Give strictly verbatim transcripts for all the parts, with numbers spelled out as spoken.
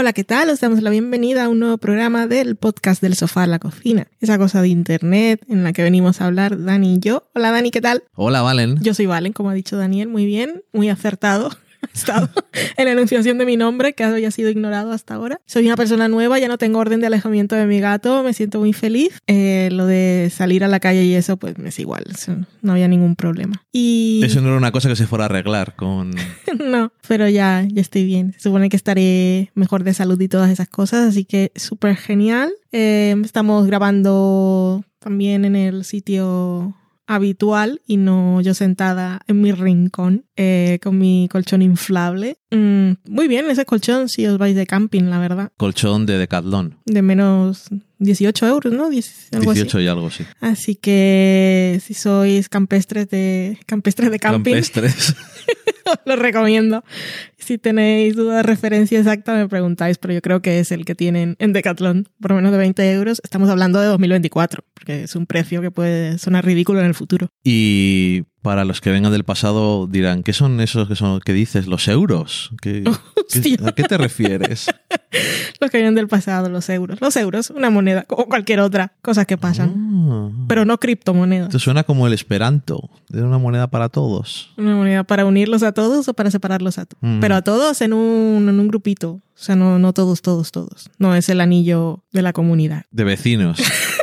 Hola, ¿qué tal? Os damos la bienvenida a un nuevo programa del podcast del sofá a la cocina. Esa cosa de internet en la que venimos a hablar Dani y yo. Hola Dani, ¿qué tal? Hola Valen. Yo soy Valen, como ha dicho Daniel, muy bien, muy acertado. He estado en la enunciación de mi nombre, que había sido ignorado hasta ahora. Soy una persona nueva, ya no tengo orden de alejamiento de mi gato, me siento muy feliz. Eh, lo de salir a la calle y eso, pues me es igual, eso, no había ningún problema. Y... Eso no era una cosa que se fuera a arreglar con... No, pero ya, ya estoy bien. Se supone que estaré mejor de salud y todas esas cosas, así que súper genial. Eh, estamos grabando también en el sitio habitual y no yo sentada en mi rincón eh, con mi colchón inflable. Mm, muy bien ese colchón si os vais de camping, la verdad. Colchón de Decathlon. De menos dieciocho euros, ¿no? diez, algo dieciocho así. Y algo, sí. Así que si sois campestres de, campestres de camping... Campestres. Os lo recomiendo. Si tenéis duda de referencia exacta me preguntáis, pero yo creo que es el que tienen en Decathlon, por menos de veinte euros. Estamos hablando de dos mil veinticuatro, porque es un precio que puede sonar ridículo en el futuro. Y para los que vengan del pasado dirán, ¿qué son esos que son que dices? ¿Los euros? ¿Qué, ¿qué, ¿A qué te refieres? Los que vienen del pasado, los euros. Los euros, una moneda, como cualquier otra, cosas que pasan. Oh. Pero no criptomonedas. Esto suena como el Esperanto, de una moneda para todos. Una moneda para unirlos a todos o para separarlos a todos. Mm. Pero a todos en un, en un grupito. O sea, no, no todos, todos, todos. No es el anillo de la comunidad. De vecinos.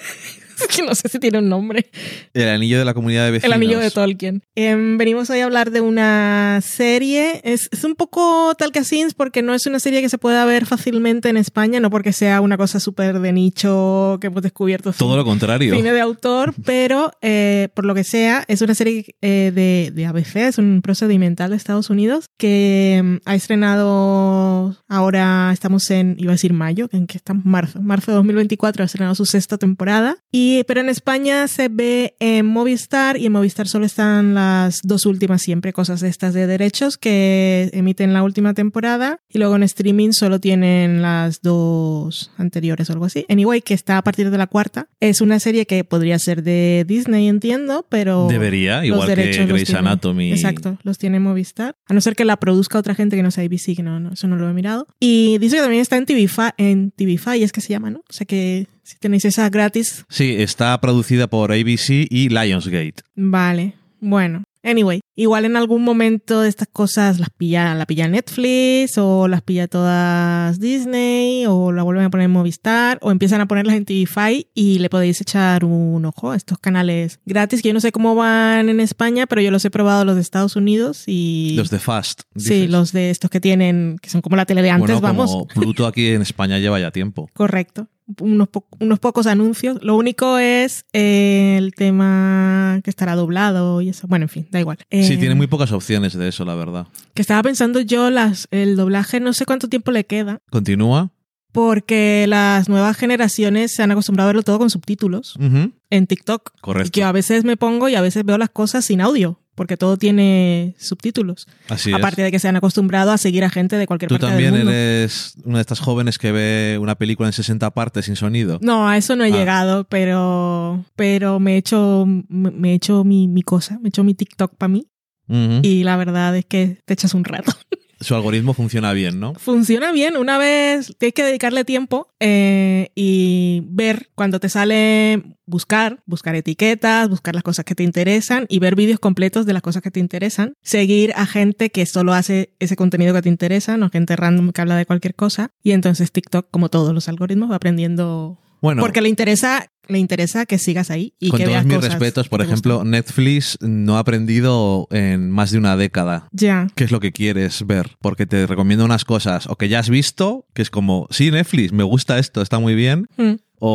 Que no sé si tiene un nombre. El anillo de la comunidad de vecinos. El anillo de Tolkien. Eh, venimos hoy a hablar de una serie. Es, es un poco Talca Sins porque no es una serie que se pueda ver fácilmente en España, no porque sea una cosa súper de nicho que hemos descubierto. Todo cine, lo contrario. Cine de autor, pero eh, por lo que sea, es una serie eh, de, de A B C, es un procedimental de Estados Unidos que eh, ha estrenado, ahora estamos en, iba a decir mayo, ¿en qué estamos? Marzo. Marzo de dos mil veinticuatro ha estrenado su sexta temporada. Y pero en España se ve en Movistar y en Movistar solo están las dos últimas siempre, cosas de estas de derechos que emiten la última temporada y luego en streaming solo tienen las dos anteriores o algo así. Anyway, que está a partir de la cuarta. Es una serie que podría ser de Disney, entiendo, pero... Debería, igual que Grey's Anatomy. Exacto, los tiene Movistar. A no ser que la produzca otra gente que no sea A B C, que no, no, eso no lo he mirado. Y dice que también está en T V Five, en T V Five, es que se llama, ¿no? O sea que... si tenéis esa gratis. Sí, está producida por A B C y Lionsgate. Vale, bueno. Anyway, igual en algún momento de estas cosas las pilla, la pilla Netflix o las pilla todas Disney o la vuelven a poner en Movistar o empiezan a ponerlas en T V Five y le podéis echar un ojo a estos canales gratis que yo no sé cómo van en España, pero yo los he probado los de Estados Unidos y... Los de Fast. Sí, dices. Los de estos que tienen, que son como la tele de antes, bueno, vamos. Como Pluto aquí en España lleva ya tiempo. Correcto. Unos, po- unos pocos anuncios. Lo único es eh, el tema que estará doblado y eso. Bueno, en fin, da igual. Eh, Sí, tiene muy pocas opciones de eso, la verdad. Que estaba pensando yo, las el doblaje no sé cuánto tiempo le queda. ¿Continúa? Porque las nuevas generaciones se han acostumbrado a verlo todo con subtítulos Uh-huh. en TikTok. Correcto. Y que a veces me pongo y a veces veo las cosas sin audio. Porque todo tiene subtítulos. Así Aparte es. de que se han acostumbrado a seguir a gente de cualquier ¿Tú parte también del mundo. eres una de estas jóvenes que ve una película en sesenta partes sin sonido? No, a eso no he Ah. llegado, pero, pero me he hecho, me, me he hecho mi, mi cosa, me he hecho mi TikTok para mí Uh-huh. y la verdad es que te echas un rato. Su algoritmo funciona bien, ¿no? Funciona bien, una vez tienes que dedicarle tiempo eh, y ver cuando te sale buscar, buscar etiquetas, buscar las cosas que te interesan y ver vídeos completos de las cosas que te interesan. Seguir a gente que solo hace ese contenido que te interesa, no gente random que habla de cualquier cosa. Y entonces TikTok, como todos los algoritmos, va aprendiendo... Bueno, Porque le interesa, le interesa que sigas ahí y con que todos veas mis cosas respetos, por que te ejemplo, gustan. Netflix no ha aprendido en más de una década Ya. qué es lo que quieres ver, porque te recomiendo unas cosas o que ya has visto, que es como, sí, Netflix, me gusta esto, está muy bien, Mm.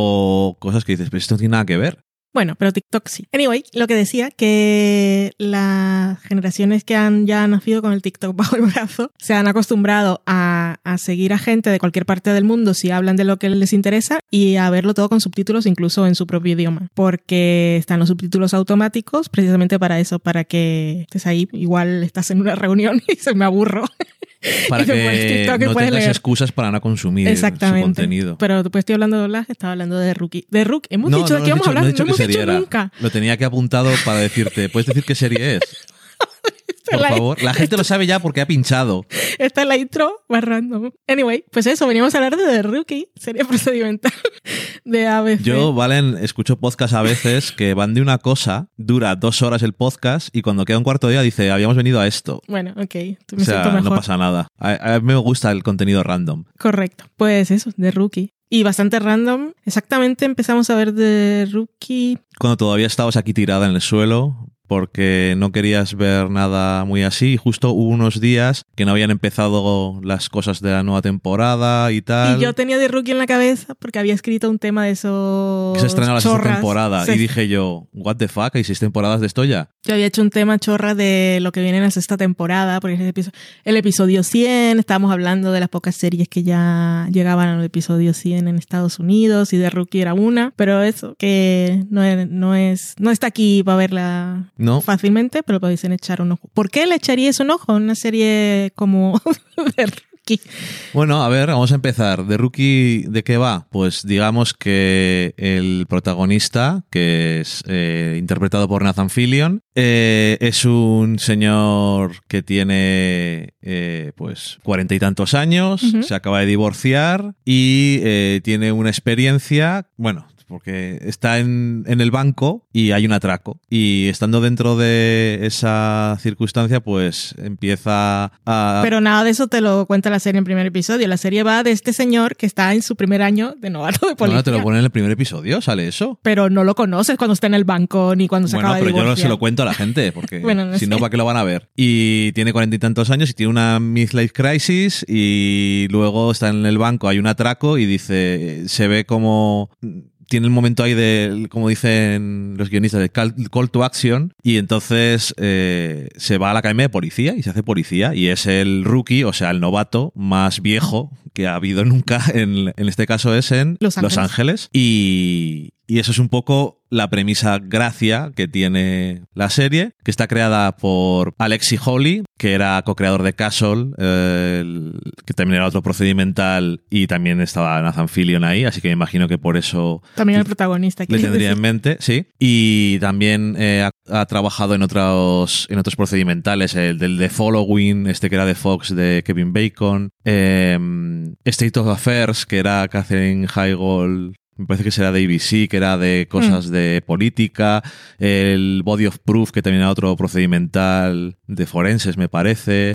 o cosas que dices, pero esto no tiene nada que ver. Bueno, pero TikTok sí. Anyway, lo que decía, que las generaciones que han ya nacido con el TikTok bajo el brazo se han acostumbrado a, a seguir a gente de cualquier parte del mundo si hablan de lo que les interesa y a verlo todo con subtítulos incluso en su propio idioma. Porque están los subtítulos automáticos precisamente para eso, para que estés ahí, igual estás en una reunión y se me aburro. Para Y te pones que TikTok y no puedes tengas leer. excusas para no consumir su Exactamente. contenido. Pero después estoy hablando de doblaje, estaba hablando de Rookie. De Rookie. Hemos No, dicho no de qué lo he vamos a dicho- hablar, no he no, dicho qué hemos serie dicho era. nunca. Lo tenía que apuntado para decirte, ¿puedes decir qué serie es? Por la favor. La gente lo sabe ya porque ha pinchado. Esta es la intro más random. Anyway, pues eso, veníamos a hablar de The Rookie, serie procedimental de A B C. Yo, Valen, escucho podcast a veces que van de una cosa, dura dos horas el podcast y cuando queda un cuarto de hora dice, habíamos venido a esto. Bueno, ok. Me o sea, siento mejor. no pasa nada. A, a mí me gusta el contenido random. Correcto. Pues eso, The Rookie. Y bastante random. Exactamente empezamos a ver The Rookie. Cuando todavía estabas aquí tirada en el suelo porque no querías ver nada muy así y justo hubo unos días que no habían empezado las cosas de la nueva temporada y tal. Y yo tenía The Rookie en la cabeza porque había escrito un tema de esos que se estrena la sexta chorras. temporada Se... y dije yo, what the fuck, ¿hay seis temporadas de esto ya? Yo había hecho un tema chorra de lo que viene en la sexta temporada, porque es el episodio, el episodio cien, estábamos hablando de las pocas series que ya llegaban al episodio cien en Estados Unidos y The Rookie era una, pero eso que no es, no es, no está aquí para verla no. fácilmente, pero podéis echar un ojo. ¿Por qué le echaríais un ojo a una serie como The Rookie? Bueno, a ver, vamos a empezar. ¿The Rookie de qué va? Pues digamos que el protagonista, que es eh, interpretado por Nathan Fillion, eh, es un señor que tiene eh, pues cuarenta y tantos años, uh-huh. se acaba de divorciar y eh, tiene una experiencia, bueno... porque está en, en el banco y hay un atraco. Y estando dentro de esa circunstancia, pues empieza a... Pero nada de eso te lo cuenta la serie en primer episodio. La serie va de este señor que está en su primer año de novato de policía. No, te lo ponen en el primer episodio, ¿sale eso? Pero no lo conoces cuando está en el banco ni cuando se bueno, acaba de divorciar. Bueno, pero yo no se lo cuento a la gente, porque bueno, no si sé. no, ¿para qué lo van a ver? Y tiene cuarenta y tantos años y tiene una midlife crisis y luego está en el banco, hay un atraco y dice, se ve como... tiene el momento ahí de, como dicen los guionistas, de call, call to action y entonces eh, se va a la academia de policía y se hace policía y es el rookie, o sea, el novato más viejo que ha habido nunca, en, en este caso es en Los Ángeles, Los Ángeles y, y eso es un poco la premisa gracia que tiene la serie, que está creada por Alexi Hawley, que era co-creador de Castle, eh, el, que también era otro procedimental y también estaba Nathan Fillion ahí, así que me imagino que por eso... También el protagonista. Le tendría decir? en mente, sí. Y también eh, ha, ha trabajado en otros, en otros procedimentales, el del The Following, este que era de Fox, de Kevin Bacon, eh, State of Affairs, que era Catherine Heigl, me parece que será de A B C, que era de cosas mm. de política, el Body of Proof, que también era otro procedimental de forenses, me parece.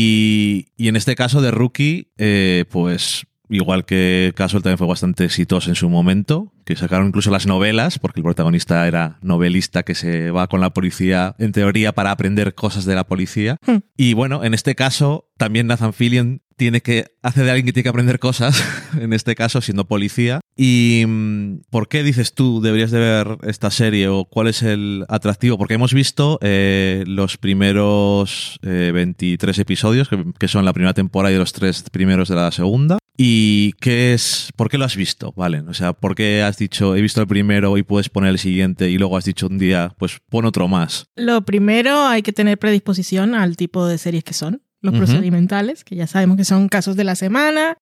Y, y en este caso de Rookie, eh, pues igual que Castle también fue bastante exitoso en su momento, que sacaron incluso las novelas, porque el protagonista era novelista que se va con la policía, en teoría, para aprender cosas de la policía. Mm. Y bueno, en este caso, también Nathan Fillion tiene que hace de alguien que tiene que aprender cosas, en este caso siendo policía. ¿Y por qué dices tú deberías de ver esta serie o cuál es el atractivo? Porque hemos visto eh, los primeros eh, veintitrés episodios, que, que son la primera temporada y los tres primeros de la segunda. ¿Y qué es? ¿Por qué lo has visto? Vale, o sea, ¿por qué has dicho, he visto el primero y puedes poner el siguiente y luego has dicho un día, pues pon otro más? Lo primero, hay que tener predisposición al tipo de series que son. Los uh-huh. procedimentales, que ya sabemos que son casos de la semana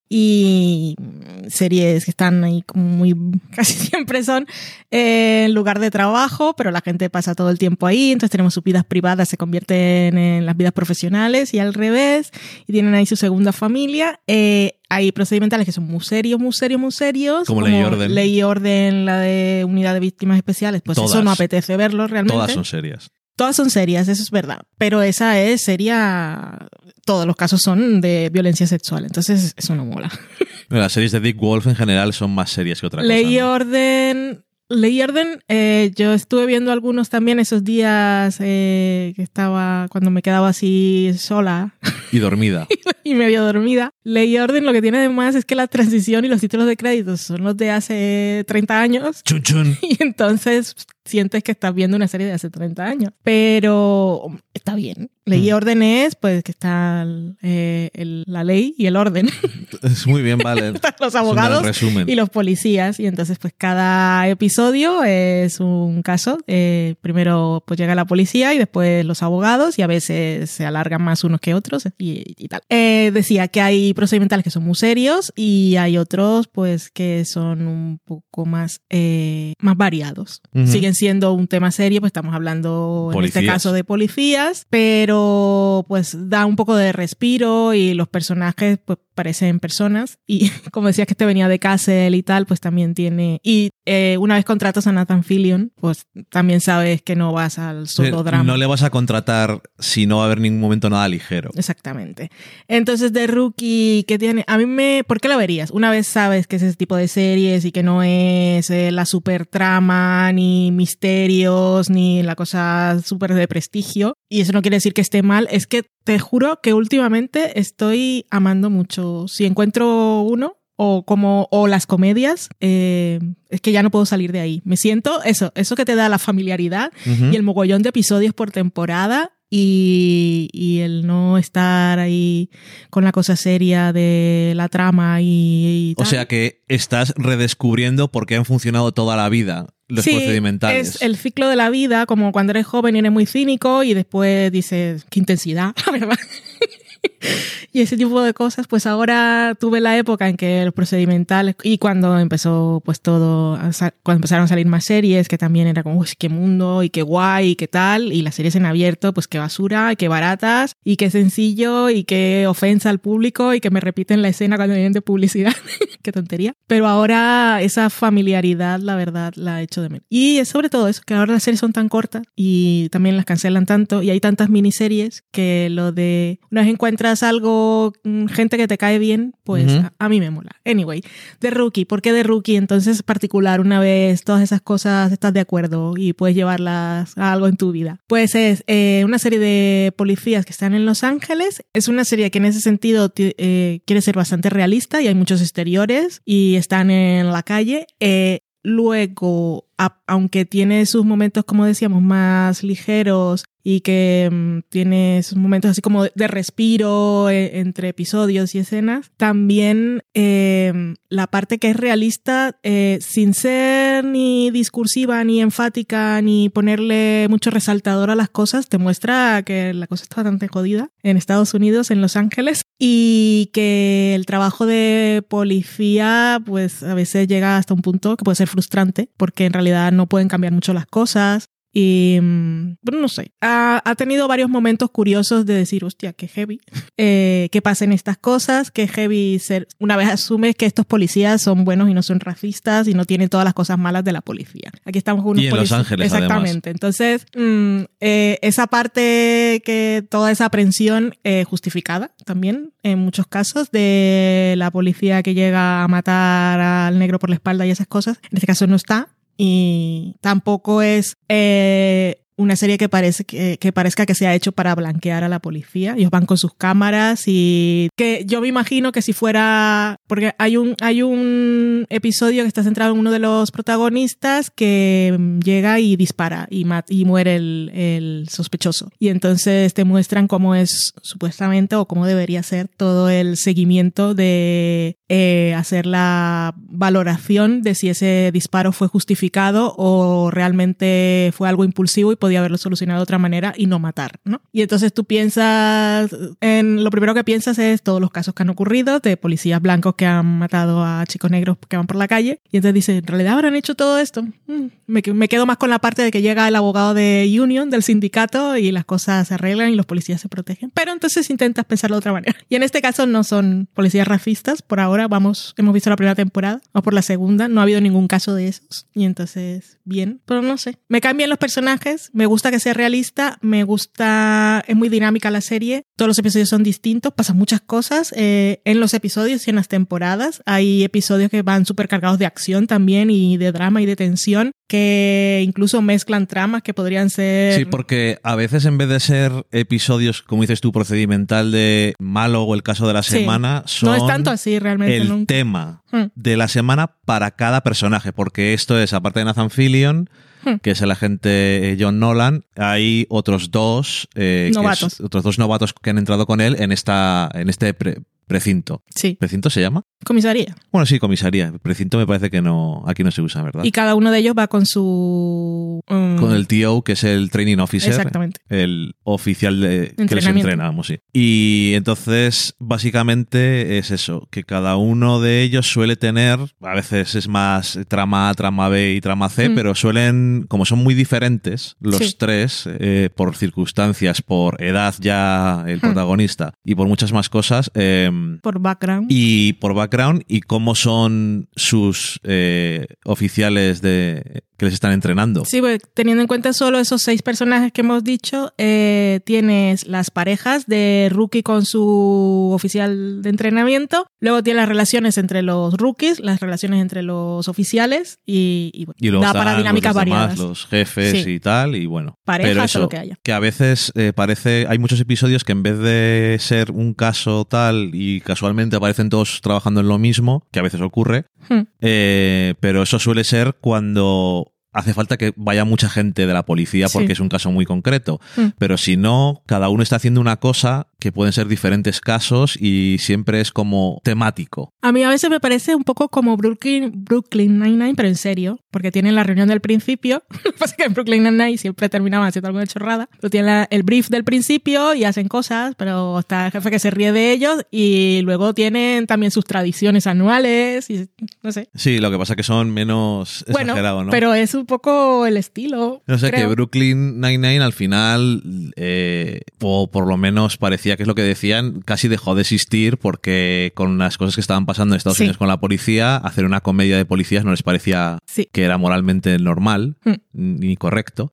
y series que están ahí como muy, casi siempre son eh, en lugar de trabajo, pero la gente pasa todo el tiempo ahí, entonces tenemos sus vidas privadas, se convierten en las vidas profesionales y al revés, y tienen ahí su segunda familia. Eh, hay procedimentales que son muy serios, muy serios, muy serios. Como, como Ley y Orden. Ley y Orden, la de Unidad de Víctimas Especiales, pues Todas. Eso no apetece verlo realmente. Todas son serias. Todas son serias, eso es verdad, pero esa es seria, todos los casos son de violencia sexual, entonces eso no mola. Las series de Dick Wolf en general son más serias que otra cosa. Ley y ¿no? Orden, Ley y Orden, eh, yo estuve viendo algunos también esos días eh, que estaba, cuando me quedaba así sola. Y dormida. y medio dormida. Ley y Orden lo que tiene de más es que la transición y los títulos de créditos son los de hace treinta años. Chun chun. Y entonces sientes que estás viendo una serie de hace treinta años. Pero está bien. Ley y orden es, pues, que está eh, el, la ley y el orden. Es muy bien, vale. Están los abogados y los policías. Y entonces, pues, cada episodio es un caso. Eh, primero, pues, llega la policía y después los abogados y a veces se alargan más unos que otros y, y tal. Eh, decía que hay procedimentales que son muy serios y hay otros, pues, que son un poco más, eh, más variados. Uh-huh. Siguen siendo un tema serio, pues estamos hablando Policías. en este caso de policías, pero pues da un poco de respiro y los personajes pues parecen personas y como decías que este venía de Castle y tal, pues también tiene... Y eh, una vez contratas a Nathan Fillion, pues también sabes que no vas al solo drama. No le vas a contratar si no va a haber ningún momento nada ligero. Exactamente. Entonces, The Rookie, ¿qué tiene? A mí me... ¿Por qué la verías? Una vez sabes que es ese tipo de series y que no es eh, la super trama, ni misterios, ni la cosa súper de prestigio, y eso no quiere decir que esté mal, es que te juro que últimamente estoy amando mucho. Si encuentro uno, o como o las comedias, eh, es que ya no puedo salir de ahí. Me siento eso, eso que te da la familiaridad uh-huh. y el mogollón de episodios por temporada y, y el no estar ahí con la cosa seria de la trama y, y tal. O sea que estás redescubriendo por qué han funcionado toda la vida los sí, procedimentales. Es el ciclo de la vida, como cuando eres joven y eres muy cínico y después dices, qué intensidad, la verdad. Y ese tipo de cosas, pues ahora tuve la época en que los procedimentales y cuando empezó pues todo, cuando empezaron a salir más series, que también era como, uy, qué mundo y qué guay y qué tal, y las series en abierto, pues qué basura y qué baratas y qué sencillo y qué ofensa al público y que me repiten la escena cuando vienen de publicidad, qué tontería. Pero ahora esa familiaridad, la verdad, la he hecho de menos. Y es sobre todo eso, que ahora las series son tan cortas y también las cancelan tanto y hay tantas miniseries que lo de una vez encuentras algo, gente que te cae bien, pues uh-huh. a, a mí me mola. Anyway, The Rookie. ¿Por qué The Rookie? Entonces, particular, una vez todas esas cosas estás de acuerdo y puedes llevarlas a algo en tu vida. Pues es eh, una serie de policías que están en Los Ángeles. Es una serie que en ese sentido t- eh, quiere ser bastante realista y hay muchos exteriores y están en la calle. Eh, luego, a, aunque tiene sus momentos, como decíamos, más ligeros y que um, tiene esos momentos así como de respiro eh, entre episodios y escenas, también eh, la parte que es realista, eh, sin ser ni discursiva, ni enfática, ni ponerle mucho resaltador a las cosas, te muestra que la cosa está bastante jodida en Estados Unidos, en Los Ángeles, y que el trabajo de policía pues a veces llega hasta un punto que puede ser frustrante, porque en realidad no pueden cambiar mucho las cosas. Y, bueno, no sé, ha, ha tenido varios momentos curiosos de decir, hostia, qué heavy, eh, que pasen estas cosas, qué heavy ser, una vez asumes que estos policías son buenos y no son racistas y no tienen todas las cosas malas de la policía. Aquí estamos con unos y en policías. Los Ángeles, exactamente. Además. Entonces, mmm, eh, esa parte que toda esa aprensión eh, justificada también en muchos casos de la policía que llega a matar al negro por la espalda y esas cosas, en este caso no está. Y tampoco es eh, una serie que, parece que, que parezca que se ha hecho para blanquear a la policía. Ellos van con sus cámaras y que yo me imagino que si fuera... Porque hay un, hay un episodio que está centrado en uno de los protagonistas que llega y dispara y, mat- y muere el, el sospechoso. Y entonces te muestran cómo es supuestamente o cómo debería ser todo el seguimiento de eh, hacer la valoración de si ese disparo fue justificado o realmente fue algo impulsivo y podía haberlo solucionado de otra manera y no matar, ¿no? Y entonces tú piensas, en lo primero que piensas es todos los casos que han ocurrido de policías blancos que han matado a chicos negros que van por la calle y entonces dices, ¿en realidad habrán hecho todo esto? Mm, me, me quedo más con la parte de que llega el abogado de Union, del sindicato, y las cosas se arreglan y los policías se protegen. Pero entonces intentas pensarlo de otra manera. Y en este caso no son policías racistas, por ahora vamos, hemos visto la primera temporada, o por la segunda, no ha habido ningún caso de esos. Y entonces, bien, pero no sé. Me cambian los personajes, me gusta que sea realista, me gusta, es muy dinámica la serie, todos los episodios son distintos, pasan muchas cosas eh, en los episodios y en las temporadas. Hay episodios que van súper cargados de acción también y de drama y de tensión, que incluso mezclan tramas que podrían ser... Sí, porque a veces en vez de ser episodios, como dices tú, procedimental de malo o el caso de la semana, sí, son no es tanto así realmente, el nunca. tema hmm. de la semana para cada personaje, porque esto es, aparte de Nathan Fillion, hmm. que es el agente John Nolan, hay otros dos eh, novatos. Que es, otros dos novatos que han entrado con él en esta en este pre- precinto. Sí. ¿Precinto se llama? Comisaría. Bueno, sí, comisaría. Precinto me parece que no, aquí no se usa, ¿verdad? Y cada uno de ellos va con su... Um... Con el T O, que es el Training Officer. Exactamente. El oficial de, que les entrena, vamos, sí. Y entonces, básicamente es eso, que cada uno de ellos suele tener, a veces es más trama A, trama B y trama C, mm. pero suelen, como son muy diferentes los sí. tres, eh, por circunstancias, por edad ya el protagonista mm. y por muchas más cosas. Eh, por background. Y por background y cómo son sus eh, oficiales de que les están entrenando. Sí, pues teniendo en cuenta solo esos seis personajes que hemos dicho, eh, tienes las parejas de rookie con su oficial de entrenamiento, luego tienes las relaciones entre los rookies, las relaciones entre los oficiales y, y, bueno, y luego da para dinámicas los variadas. Demás, los jefes sí. y tal, y bueno. Parejas pero eso, o lo que haya. Que a veces eh, parece, hay muchos episodios que en vez de ser un caso tal y casualmente aparecen todos trabajando en lo mismo, que a veces ocurre, hmm. eh, pero eso suele ser cuando hace falta que vaya mucha gente de la policía porque sí. es un caso muy concreto. Mm. Pero si no, cada uno está haciendo una cosa que pueden ser diferentes casos y siempre es como temático. A mí a veces me parece un poco como Brooklyn, Brooklyn Nine-Nine, pero en serio, porque tienen la reunión del principio. Lo que pasa es que en Brooklyn Nine-Nine siempre terminaban haciendo alguna chorrada. Pero tienen la, el brief del principio y hacen cosas, pero está el jefe que se ríe de ellos y luego tienen también sus tradiciones anuales y no sé. Sí, lo que pasa es que son menos bueno, exagerados, ¿no? Pero es un poco el estilo. No sé, creo. que Brooklyn Nine-Nine al final, eh, o por lo menos parecía que es lo que decían, casi dejó de existir porque con las cosas que estaban pasando en Estados sí. Unidos con la policía, hacer una comedia de policías no les parecía sí. que era moralmente normal mm. ni correcto.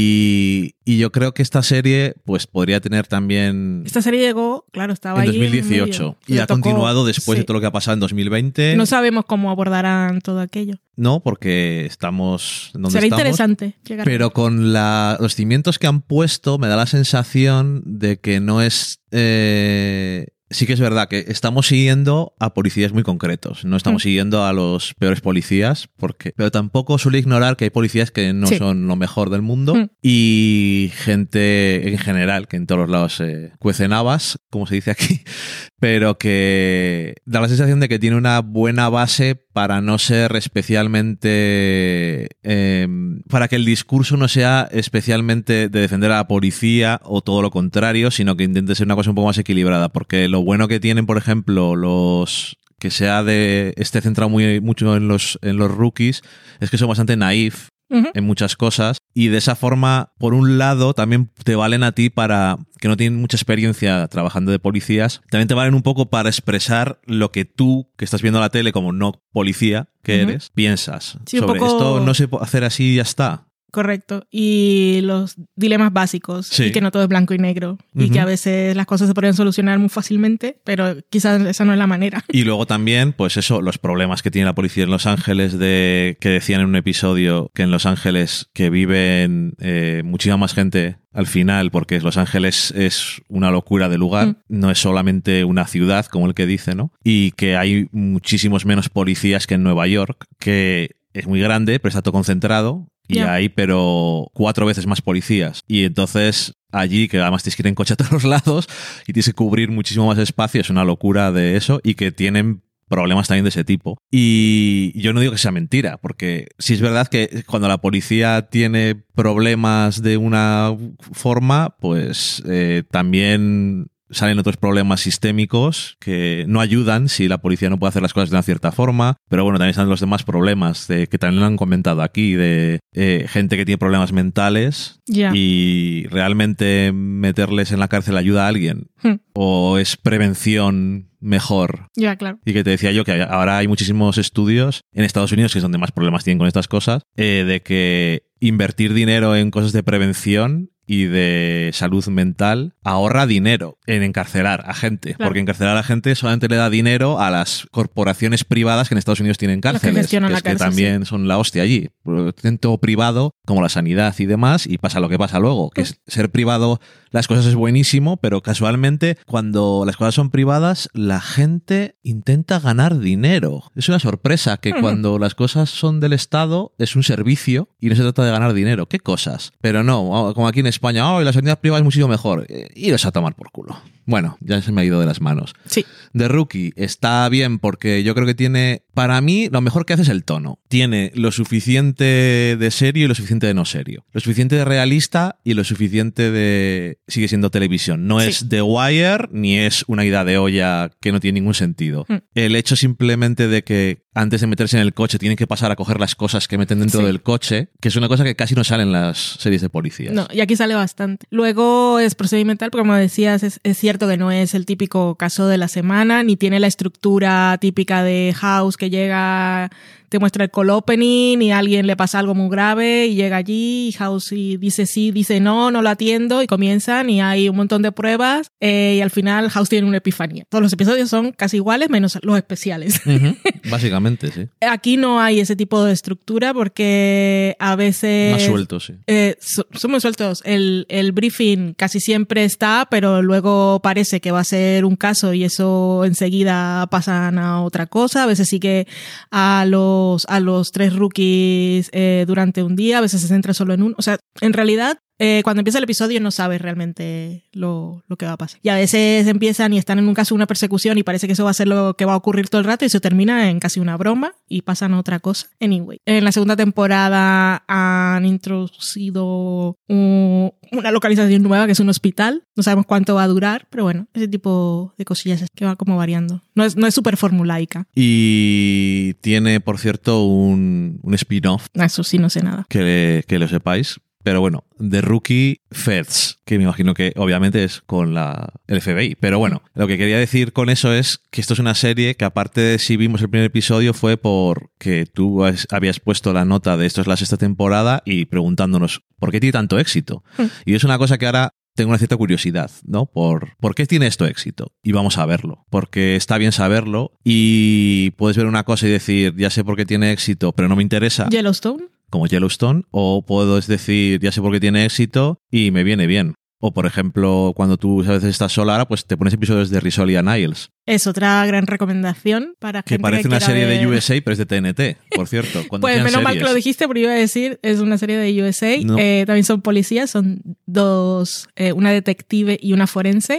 Y, y yo creo que esta serie pues podría tener también... Esta serie llegó, claro, estaba en ahí dos mil dieciocho en y ha tocó, continuado después sí. de todo lo que ha pasado en dos mil veinte. No sabemos cómo abordarán todo aquello. No, porque estamos donde Será estamos. interesante llegar. Pero con la, los cimientos que han puesto me da la sensación de que no es... Eh, sí que es verdad que estamos siguiendo a policías muy concretos. No estamos mm. siguiendo a los peores policías, porque pero tampoco suele ignorar que hay policías que no sí. son lo mejor del mundo mm. y gente en general, que en todos los lados eh, cuecen habas, como se dice aquí, pero que da la sensación de que tiene una buena base para no ser especialmente... Eh, para que el discurso no sea especialmente de defender a la policía o todo lo contrario, sino que intente ser una cosa un poco más equilibrada, porque lo bueno que tienen, por ejemplo, los... que sea de... esté centrado muy, mucho en los, en los rookies, es que son bastante naif uh-huh. en muchas cosas, y de esa forma, por un lado, también te valen a ti para... que no tienen mucha experiencia trabajando de policías, también te valen un poco para expresar lo que tú, que estás viendo la tele como no policía que uh-huh. eres, piensas sí, sobre poco... esto. No se puede hacer así y ya está. Correcto. Y los dilemas básicos. Sí. Y que no todo es blanco y negro. Uh-huh. Y que a veces las cosas se podrían solucionar muy fácilmente, pero quizás esa no es la manera. Y luego también, pues eso, los problemas que tiene la policía en Los Ángeles, de que decían en un episodio que en Los Ángeles que viven eh, muchísima más gente al final, porque Los Ángeles es una locura de lugar, mm. no es solamente una ciudad, como el que dice, ¿no? Y que hay muchísimos menos policías que en Nueva York, que es muy grande, pero está todo concentrado. Y yeah. hay, pero cuatro veces más policías. Y entonces allí, que además tienes que ir en coche a todos los lados y tienes que cubrir muchísimo más espacio, es una locura de eso, y que tienen problemas también de ese tipo. Y yo no digo que sea mentira, porque sí es verdad que cuando la policía tiene problemas de una forma, pues eh, también... salen otros problemas sistémicos que no ayudan si la policía no puede hacer las cosas de una cierta forma, pero bueno, también están los demás problemas de, que también lo han comentado aquí, de eh, gente que tiene problemas mentales yeah. y realmente meterles en la cárcel ayuda a alguien hmm. o es prevención mejor. Ya, yeah, claro. Y que te decía yo que ahora hay muchísimos estudios en Estados Unidos, que es donde más problemas tienen con estas cosas, eh, de que invertir dinero en cosas de prevención y de salud mental ahorra dinero en encarcelar a gente, claro. porque encarcelar a gente solamente le da dinero a las corporaciones privadas que en Estados Unidos tienen cárceles, que, que, es que cárcel, también sí. son la hostia allí. Todo privado, como la sanidad y demás, y pasa lo que pasa luego, que es ser privado, las cosas es buenísimo, pero casualmente cuando las cosas son privadas, la gente intenta ganar dinero. Es una sorpresa que uh-huh. cuando las cosas son del Estado es un servicio y no se trata de ganar dinero. ¿Qué cosas? Pero no, como aquí en España, oh, la sanidad privada es muchísimo mejor. Iros a tomar por culo. Bueno, ya se me ha ido de las manos. Sí. The Rookie está bien porque yo creo que tiene, para mí, lo mejor que hace es el tono. Tiene lo suficiente de serio y lo suficiente de no serio. Lo suficiente de realista y lo suficiente de... sigue siendo televisión. No Sí. es The Wire ni es una ida de olla que no tiene ningún sentido. Mm. El hecho simplemente de que antes de meterse en el coche tienen que pasar a coger las cosas que meten dentro Sí. del coche, que es una cosa que casi no sale en las series de policías. No, y aquí sale bastante. Luego es procedimental, porque como decías, es, es cierto que no es el típico caso de la semana, ni tiene la estructura típica de House que llega, te muestra el call opening y a alguien le pasa algo muy grave y llega allí y House y dice sí, dice no, no lo atiendo y comienzan y hay un montón de pruebas eh, y al final House tiene una epifanía. Todos los episodios son casi iguales menos los especiales. Uh-huh. Básicamente, sí. Aquí no hay ese tipo de estructura porque a veces... Más suelto, sí. Eh, so- son muy sueltos. El, el briefing casi siempre está, pero luego parece que va a ser un caso y eso enseguida pasan a otra cosa. A veces sí que a los, a los tres rookies eh, durante un día, a veces se centra solo en uno. O sea, en realidad, eh, cuando empieza el episodio no sabes realmente lo, lo que va a pasar. Y a veces empiezan y están en un caso una persecución y parece que eso va a ser lo que va a ocurrir todo el rato y se termina en casi una broma y pasan a otra cosa. Anyway, en la segunda temporada han introducido un, una localización nueva que es un hospital. No sabemos cuánto va a durar, pero bueno, ese tipo de cosillas es que va como variando. No es, no es súper formulaica. Y tiene, por cierto, un, un spin-off Eso sí, no sé nada. que, que lo sepáis. Pero bueno, The Rookie Feds, que me imagino que obviamente es con la, el F B I. Pero bueno, lo que quería decir con eso es que esto es una serie que aparte de si vimos el primer episodio fue porque tú has- habías puesto la nota de esto es la sexta temporada y preguntándonos ¿por qué tiene tanto éxito? Mm. Y es una cosa que ahora tengo una cierta curiosidad, ¿no? Por, ¿por qué tiene esto éxito? Y vamos a verlo. Porque está bien saberlo y puedes ver una cosa y decir, ya sé por qué tiene éxito, pero no me interesa, Yellowstone. como Yellowstone, o puedes decir, ya sé por qué tiene éxito y me viene bien. O, por ejemplo, cuando tú a veces estás sola, ahora, pues te pones episodios de Rizzoli and Niles, Es otra gran recomendación para que gente parece que una quiera serie ver... de U S A, pero es de T N T, por cierto. Cuando Pues hacían menos mal que series. lo dijiste, pero iba a decir, es una serie de U S A. No. Eh, también son policías, son dos, eh, una detective y una forense.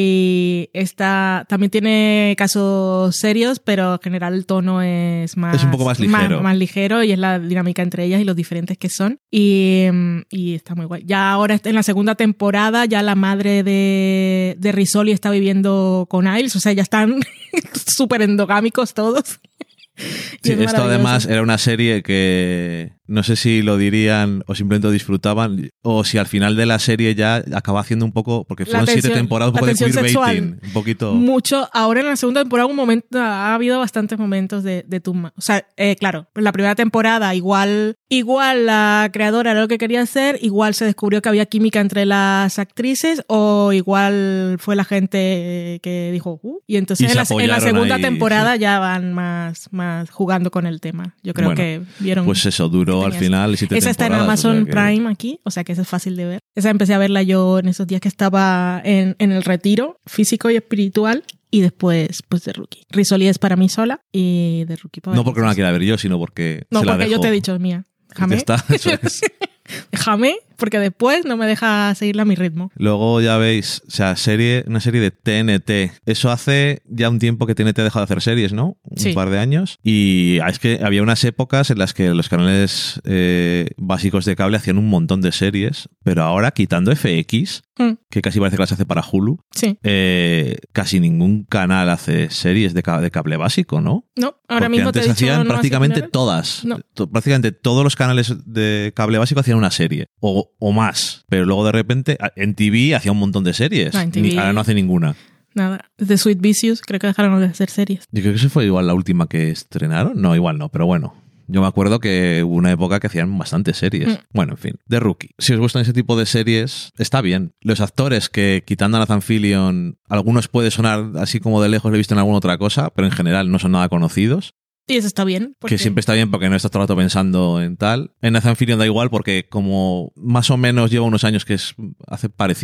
Y esta también tiene casos serios, pero en general el tono es más... Es un poco más ligero. Más, más ligero y es la dinámica entre ellas y los diferentes que son. Y, mm, y está muy guay. Ya ahora en la segunda temporada, ya la madre de, de Rizzoli está viviendo con Niles, o sea, ya están súper endogámicos todos. Y Sí, es esto maravilloso. además era una serie que no sé si lo dirían o simplemente lo disfrutaban, o si al final de la serie ya acaba haciendo un poco, porque La fueron siete tensión- temporadas, un la poco de tensión queerbaiting, sexual. un poquito... Mucho. Ahora en la segunda temporada un momento, ha habido bastantes momentos de, de tumba. O sea, eh, claro, en la primera temporada igual, igual la creadora era lo que quería hacer, igual se descubrió que había química entre las actrices o igual fue la gente que dijo, uh, y entonces Y en, se la, en la apoyaron segunda ahí, temporada sí. ya van más, más jugando con el tema. Yo creo Bueno, que vieron... Pues eso, duró que al tenías- final siete Esa está en temporadas, o sea Amazon que- Prime aquí, o sea que esa es fácil de ver. Esa empecé a verla yo en esos días que estaba en, en el retiro físico y espiritual y después pues de Rookie. Rizzoli es para mí sola y de Rookie para No porque no la quiera ver yo, sino porque No, se la porque yo dejo. te he dicho, mía, Ya déjame, está, eso es. déjame, porque después no me deja seguirla a mi ritmo. Luego ya veis, o sea, serie, una serie de T N T. Eso hace ya un tiempo que T N T ha dejado de hacer series, ¿no? Un Sí. par de años. Y es que había unas épocas en las que los canales eh, básicos de cable hacían un montón de series, pero ahora, quitando F X, Mm, que casi parece que las hace para Hulu, sí. eh, casi ningún canal hace series de, ca- de cable básico, ¿no? No, ahora Porque mismo te antes he dicho, hacían no, prácticamente así, todas. No. To- Prácticamente todos los canales de cable básico hacían una serie. O, o más. Pero luego de repente a- en T V hacía un montón de series. No, en T Ni- V ahora no hace ninguna. Nada. Desde Sweet Vicious creo que dejaron de hacer series. Yo creo que esa fue igual la última que estrenaron. No, igual no, pero bueno. Yo me acuerdo que hubo una época que hacían bastantes series. Mm. Bueno, en fin. The Rookie. Si os gustan ese tipo de series, está bien. Los actores que, quitando a Nathan Fillion, algunos puede sonar así como de lejos, lo he visto en alguna otra cosa, pero en general no son nada conocidos. Y eso está bien. porque- Que siempre está bien porque no estás todo el rato pensando en tal. En Nathan Fillion da igual porque como más o menos lleva unos años que es, hace parecido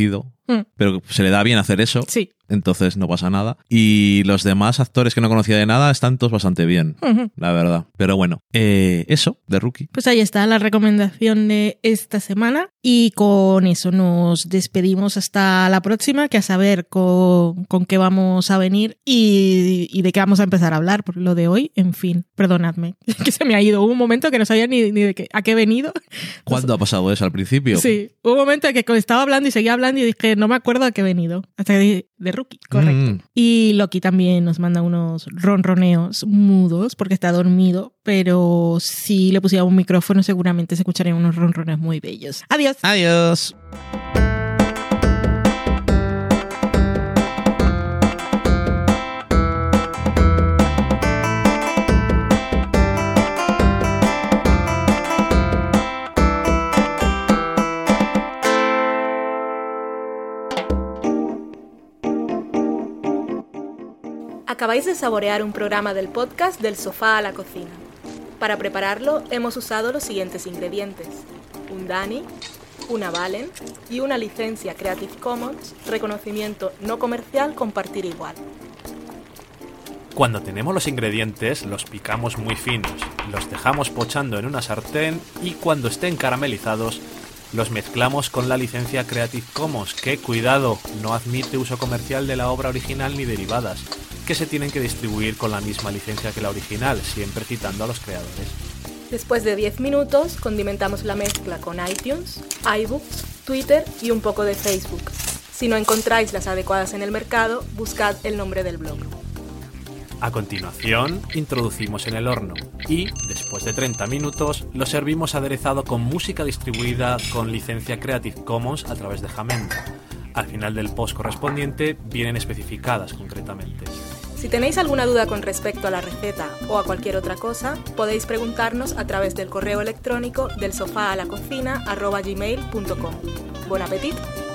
Mm. pero se le da bien hacer eso. Sí. Entonces no pasa nada. Y los demás actores que no conocía de nada están todos bastante bien, Uh-huh. la verdad. Pero bueno, eh, eso, de Rookie. Pues ahí está la recomendación de esta semana. Y con eso nos despedimos hasta la próxima, que a saber con, con qué vamos a venir y, y de qué vamos a empezar a hablar. Por lo de hoy, en fin, perdonadme, que se me ha ido. Hubo un momento que no sabía ni, ni de qué, a qué he venido. ¿Cuándo ha pasado eso? ¿Al principio? Sí, hubo un momento en que estaba hablando y seguía hablando y dije, no me acuerdo a qué he venido. Hasta que dije, de Rookie, correcto. Mm. Y Loki también nos manda unos ronroneos mudos porque está dormido, pero si le pusiera un micrófono seguramente se escucharían unos ronroneos muy bellos. Adiós. Adiós. Acabáis de saborear un programa del podcast Del sofá a la cocina. Para prepararlo hemos usado los siguientes ingredientes: un Dani, una Valen y una licencia Creative Commons, reconocimiento no comercial, compartir igual. Cuando tenemos los ingredientes los picamos muy finos, los dejamos pochando en una sartén y cuando estén caramelizados los mezclamos con la licencia Creative Commons, que, cuidado, no admite uso comercial de la obra original ni derivadas, que se tienen que distribuir con la misma licencia que la original, siempre citando a los creadores. Después de diez minutos, condimentamos la mezcla con iTunes, iBooks, Twitter y un poco de Facebook. Si no encontráis las adecuadas en el mercado, buscad el nombre del blog. A continuación, introducimos en el horno y, después de treinta minutos, lo servimos aderezado con música distribuida con licencia Creative Commons a través de Jamendo. Al final del post correspondiente vienen especificadas concretamente. Si tenéis alguna duda con respecto a la receta o a cualquier otra cosa, podéis preguntarnos a través del correo electrónico del sofá a la cocina arroba gmail punto com. ¡Buen apetito!